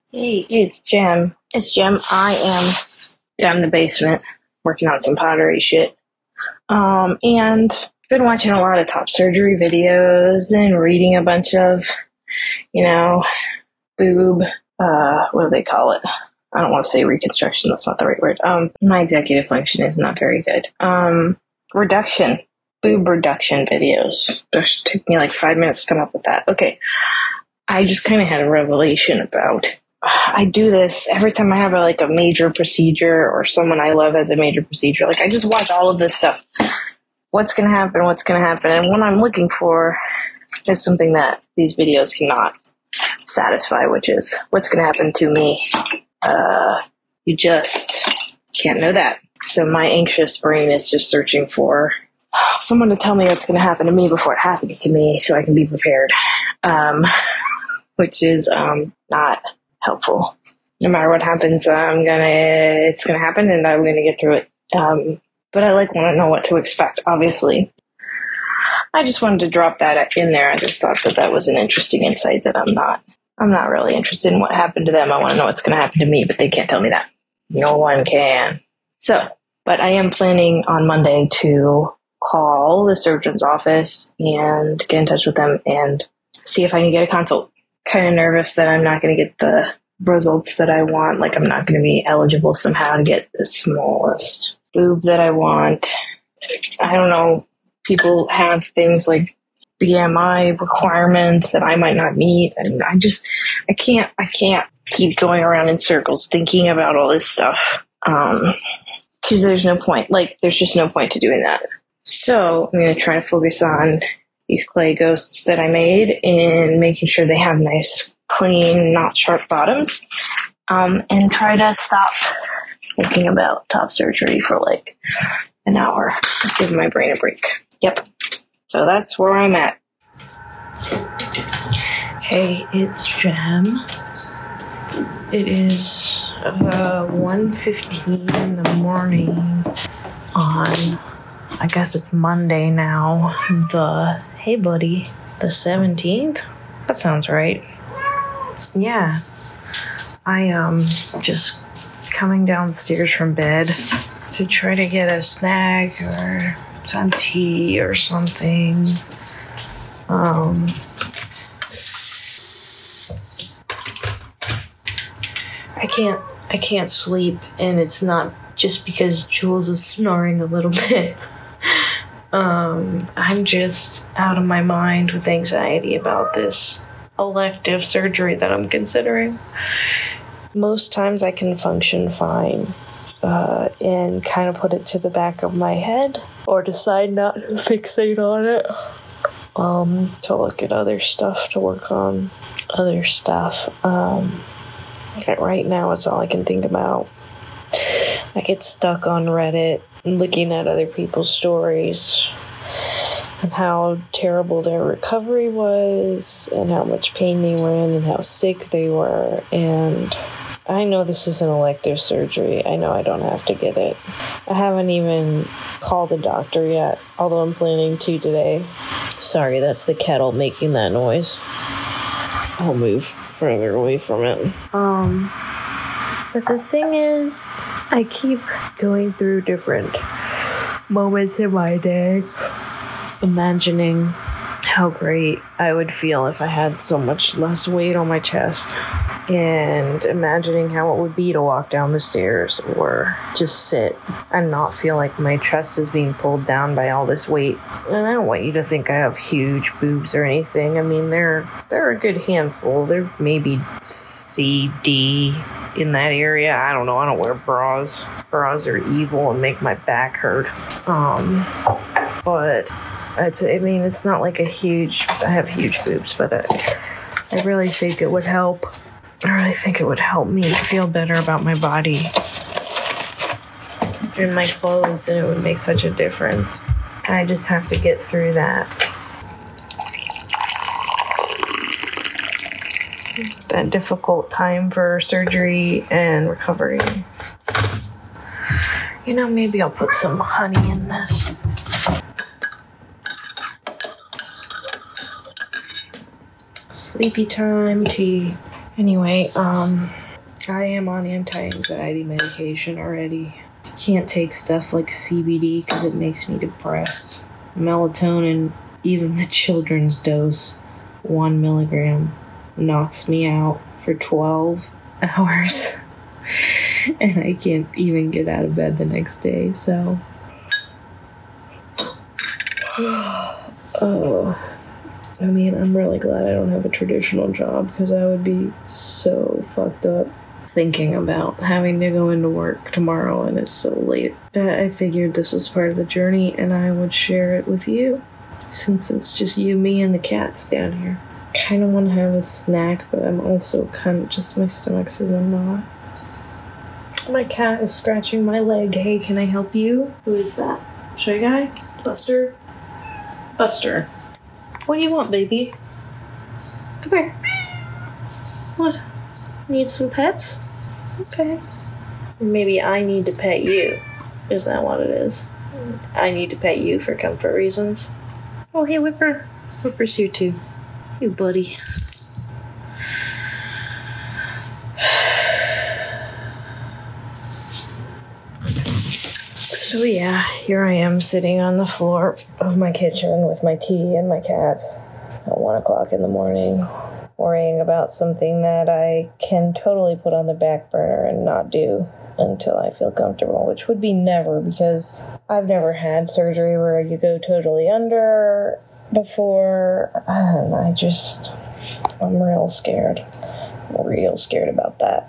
Hey, it's Jem. It's Jem. I am down in the basement working on some pottery shit. And been watching a lot of top surgery videos and reading a bunch of, you know, boob, what do they call it? I don't want to say reconstruction. That's not the right word. My executive function is not very good. Reduction, boob reduction videos. It took me like 5 minutes to come up with that. Okay. I just kind of had a revelation about I do this every time I have a major procedure or someone I love has a major procedure. Like I just watch all of this stuff. What's going to happen? What's going to happen? And what I'm looking for is something that these videos cannot satisfy, which is what's going to happen to me. You just can't know that. So my anxious brain is just searching for someone to tell me what's going to happen to me before it happens to me so I can be prepared. Which is not helpful. No matter what happens, it's gonna happen, and I'm gonna get through it. But I want to know what to expect. Obviously, I just wanted to drop that in there. I just thought that was an interesting insight. That I'm not really interested in what happened to them. I want to know what's gonna happen to me, but they can't tell me that. No one can. So, but I am planning on Monday to call the surgeon's office and get in touch with them and see if I can get a consult. Kind of nervous that I'm not going to get the results that I want. Like I'm not going to be eligible somehow to get the smallest boob that I want. I don't know. People have things like BMI requirements that I might not meet. And I can't keep going around in circles thinking about all this stuff. Cause there's no point. There's just no point to doing that. So I'm going to try to focus on these clay ghosts that I made and making sure they have nice, clean, not sharp bottoms. And try to stop thinking about top surgery for an hour. Give my brain a break. Yep. So that's where I'm at. Hey, it's Jem. It is 1:15 in the morning on, I guess it's Monday now, hey buddy, the 17th? That sounds right. Yeah. I am just coming downstairs from bed to try to get a snack or some tea or something. I can't sleep, and it's not just because Jules is snoring a little bit. I'm just out of my mind with anxiety about this elective surgery that I'm considering. Most times I can function fine and kind of put it to the back of my head or decide not to fixate on it to look at other stuff, to work on other stuff. Right now it's all I can think about. I get stuck on Reddit looking at other people's stories and how terrible their recovery was and how much pain they were in and how sick they were. And I know this is an elective surgery. I know I don't have to get it. I haven't even called the doctor yet, although I'm planning to today. Sorry, that's the kettle making that noise. I'll move further away from it. But the thing is, I keep going through different moments in my day, imagining how great I would feel if I had so much less weight on my chest, and imagining how it would be to walk down the stairs or just sit and not feel like my chest is being pulled down by all this weight. And I don't want you to think I have huge boobs or anything. I mean, they're a good handful. They're maybe C, D in that area. I don't know. I don't wear bras. Bras are evil and make my back hurt. But it's not like I have huge boobs, but I really think it would help. I really think it would help me feel better about my body and my clothes, and it would make such a difference. I just have to get through that difficult time for surgery and recovery. Maybe I'll put some honey in this. Sleepy time tea. Anyway, I am on anti-anxiety medication already. I can't take stuff like CBD because it makes me depressed. Melatonin, even the children's dose, 1 milligram, knocks me out for 12 hours. And I can't even get out of bed the next day, so... I mean, I'm really glad I don't have a traditional job because I would be so fucked up thinking about having to go into work tomorrow and it's so late. That I figured this was part of the journey and I would share it with you since it's just you, me, and the cats down here. Kind of want to have a snack, but I'm also kind of just, my stomach says I'm not. My cat is scratching my leg. Hey, can I help you? Who is that? Shy Guy? Buster? Buster. What do you want, baby? Come here. What? Need some pets? Okay. Maybe I need to pet you. Is that what it is? I need to pet you for comfort reasons. Oh, hey, Whipper. Whipper's here too. You buddy. So yeah, here I am sitting on the floor of my kitchen with my tea and my cats at 1 o'clock in the morning, worrying about something that I can totally put on the back burner and not do until I feel comfortable, which would be never, because I've never had surgery where you go totally under before, and I'm real scared. I'm real scared about that.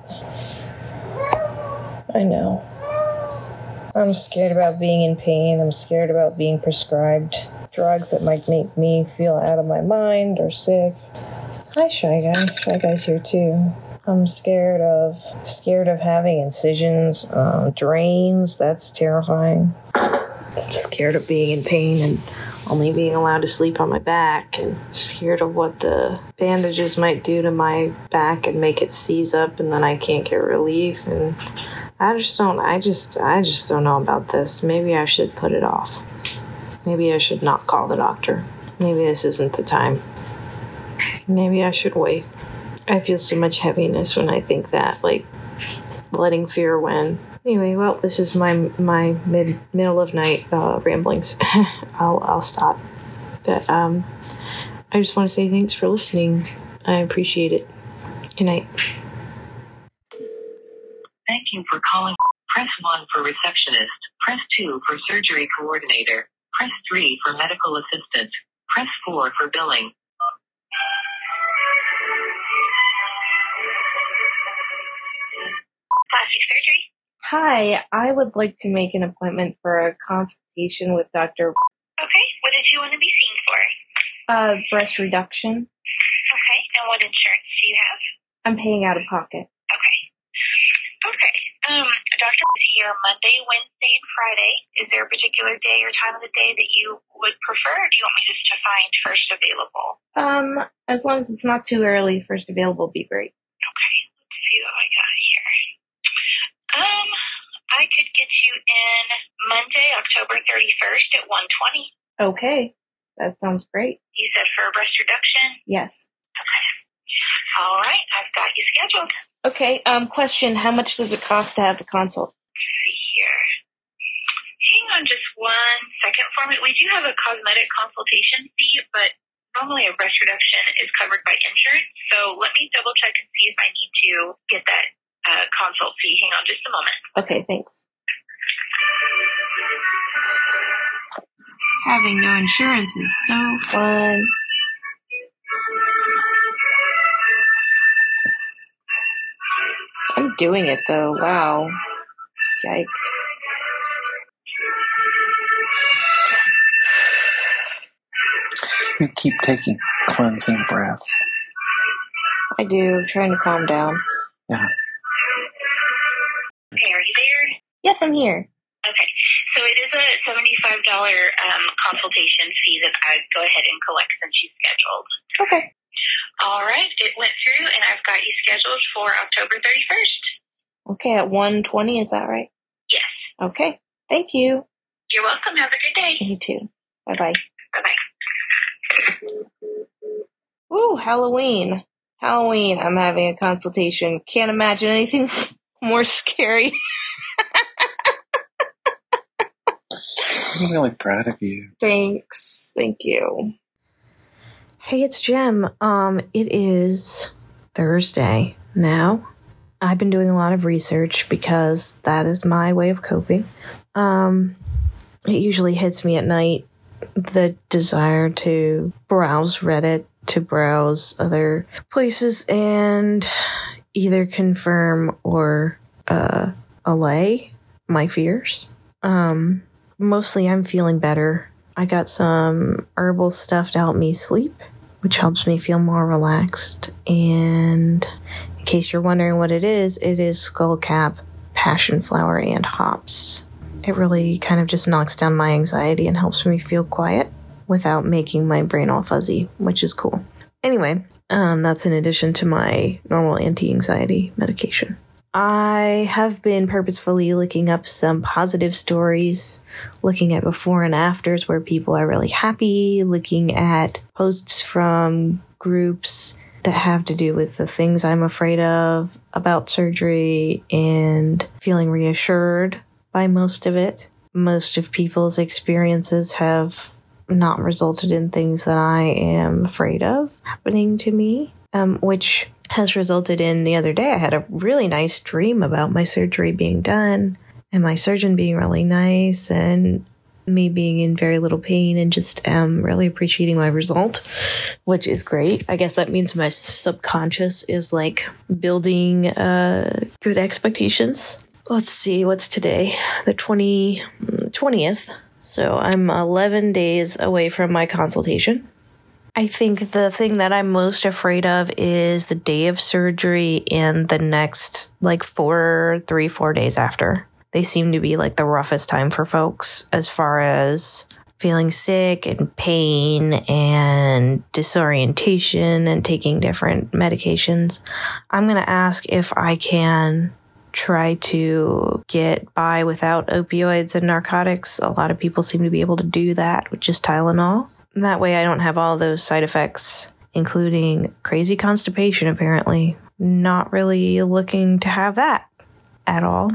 I know. I'm scared about being in pain. I'm scared about being prescribed drugs that might make me feel out of my mind or sick. Hi, Shy Guy. Shy Guy's here too. I'm scared of having incisions, drains. That's terrifying. I'm scared of being in pain and only being allowed to sleep on my back, and scared of what the bandages might do to my back and make it seize up and then I can't get relief, and I just don't know about this. Maybe I should put it off. Maybe I should not call the doctor. Maybe this isn't the time. Maybe I should wait. I feel so much heaviness when I think that, like, letting fear win. Anyway, well, this is my middle of night ramblings. I'll stop. But I just want to say thanks for listening. I appreciate it. Good night. Thank you for calling. Press 1 for receptionist. Press 2 for surgery coordinator. Press 3 for medical assistant. Press 4 for billing. Plastic surgery? Hi, I would like to make an appointment for a consultation with Dr. Okay, what did you want to be seen for? Breast reduction. Okay, and what insurance do you have? I'm paying out of pocket. Okay. Doctor is here Monday, Wednesday, and Friday. Is there a particular day or time of the day that you would prefer, or do you want me just to find first available? As long as it's not too early, first available would be great. Okay, let's see what I got here. I could get you in Monday, October 31st at 1:20. Okay, that sounds great. You said for a breast reduction? Yes. Okay. All right, I've got you scheduled. Okay, question, how much does it cost to have the consult? Let's see here. Hang on just 1 second for me. We do have a cosmetic consultation fee, but normally a breast reduction is covered by insurance. So let me double check and see if I need to get that consult fee. Hang on just a moment. Okay, thanks. Having no insurance is so fun. I'm doing it though. Wow. Yikes. You keep taking cleansing breaths. I do. I'm trying to calm down. Yeah. Okay, are you there? Yes, I'm here. Okay, so it is a $75 consultation fee that I'd go ahead and collect since you scheduled. Okay. All right, it went through, and I've got you scheduled for October 31st. Okay, at 1:20, is that right? Yes. Okay, thank you. You're welcome. Have a good day. You too. Bye-bye. Bye-bye. Ooh, Halloween. Halloween, I'm having a consultation. Can't imagine anything more scary. I'm really proud of you. Thanks. Thank you. Hey, it's Jem. It is Thursday now. I've been doing a lot of research because that is my way of coping. It usually hits me at night, the desire to browse Reddit, to browse other places and either confirm or allay my fears. Mostly I'm feeling better. I got some herbal stuff to help me sleep, which helps me feel more relaxed. And in case you're wondering what it is skullcap, passion flower, and hops. It really kind of just knocks down my anxiety and helps me feel quiet without making my brain all fuzzy, which is cool. Anyway, that's in addition to my normal anti-anxiety medication. I have been purposefully looking up some positive stories, looking at before and afters where people are really happy, looking at posts from groups that have to do with the things I'm afraid of about surgery and feeling reassured by most of it. Most of people's experiences have not resulted in things that I am afraid of happening to me, which has resulted in the other day I had a really nice dream about my surgery being done and my surgeon being really nice and me being in very little pain and just really appreciating my result, which is great. I guess that means my subconscious is like building good expectations. Let's see, what's today? The 20th. So I'm 11 days away from my consultation. I think the thing that I'm most afraid of is the day of surgery and the next 4 days after. They seem to be like the roughest time for folks as far as feeling sick and pain and disorientation and taking different medications. I'm going to ask if I can try to get by without opioids and narcotics. A lot of people seem to be able to do that with just Tylenol. That way I don't have all those side effects, including crazy constipation, apparently. Not really looking to have that at all.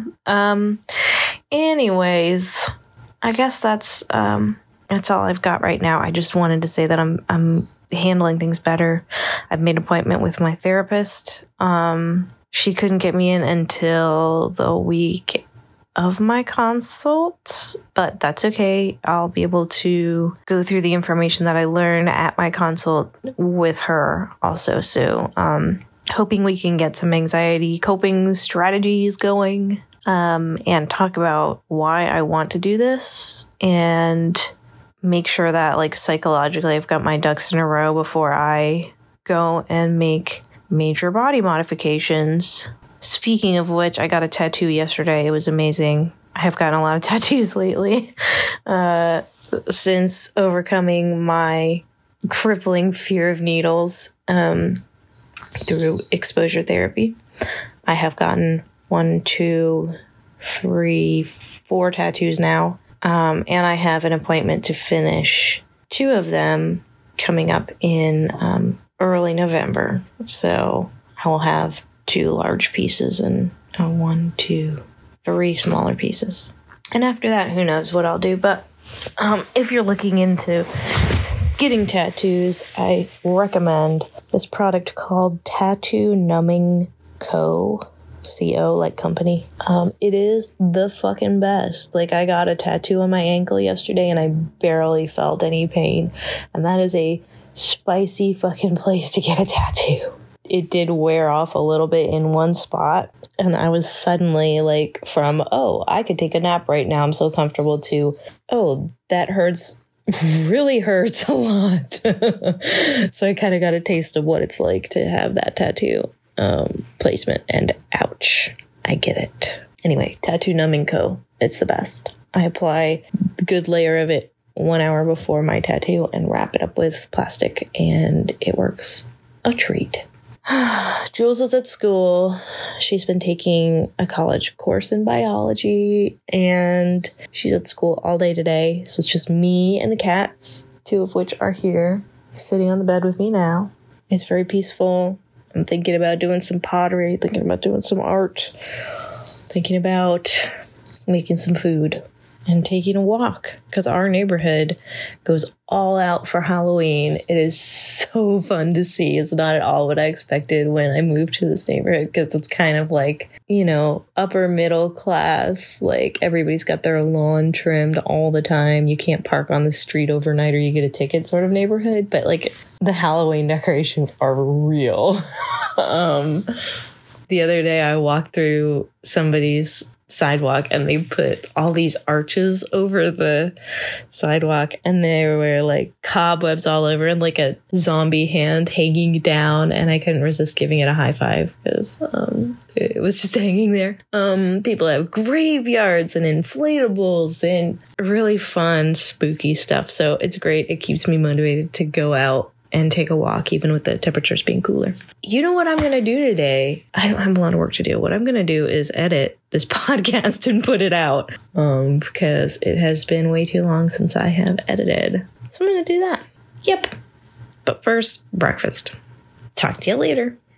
Anyways, I guess that's all I've got right now. I just wanted to say that I'm handling things better. I've made an appointment with my therapist. She couldn't get me in until the week of my consult, but that's okay. I'll be able to go through the information that I learned at my consult with her also. So, hoping we can get some anxiety coping strategies going, and talk about why I want to do this and make sure that psychologically I've got my ducks in a row before I go and make major body modifications. Speaking of which, I got a tattoo yesterday. It was amazing. I have gotten a lot of tattoos lately since overcoming my crippling fear of needles through exposure therapy. I have gotten 1, 2, 3, 4 tattoos now, and I have an appointment to finish 2 of them coming up in early November. So I will have 2 large pieces and 1, 2, 3 smaller pieces. And after that, who knows what I'll do. But if you're looking into getting tattoos, I recommend this product called Tattoo Numbing Co. CO, like company. It is the fucking best. I got a tattoo on my ankle yesterday and I barely felt any pain. And that is a spicy fucking place to get a tattoo. It did wear off a little bit in one spot, and I was suddenly from, oh, I could take a nap right now, I'm so comfortable, to, oh, that really hurts a lot. So I kind of got a taste of what it's like to have that tattoo placement, and ouch, I get it. Anyway, Tattoo Numbing Co. It's the best. I apply a good layer of it 1 hour before my tattoo and wrap it up with plastic, and it works a treat. Jules is at school. She's been taking a college course in biology, and she's at school all day today. So it's just me and the cats, 2 of which are here, sitting on the bed with me now. It's very peaceful. I'm thinking about doing some pottery, thinking about doing some art, thinking about making some food and taking a walk, because our neighborhood goes all out for Halloween. It is so fun to see. It's not at all what I expected when I moved to this neighborhood, because it's kind of like, you know, upper middle class. Like, everybody's got their lawn trimmed all the time. You can't park on the street overnight or you get a ticket sort of neighborhood. But like, the Halloween decorations are real. The other day I walked through somebody's sidewalk and they put all these arches over the sidewalk, and there were like cobwebs all over and like a zombie hand hanging down, and I couldn't resist giving it a high five because it was just hanging there. People have graveyards and inflatables and really fun spooky stuff, so it's great. It keeps me motivated to go out and take a walk, even with the temperatures being cooler. You know what I'm going to do today? I don't have a lot of work to do. What I'm going to do is edit this podcast and put it out, because it has been way too long since I have edited. So I'm going to do that. Yep. But first, breakfast. Talk to you later.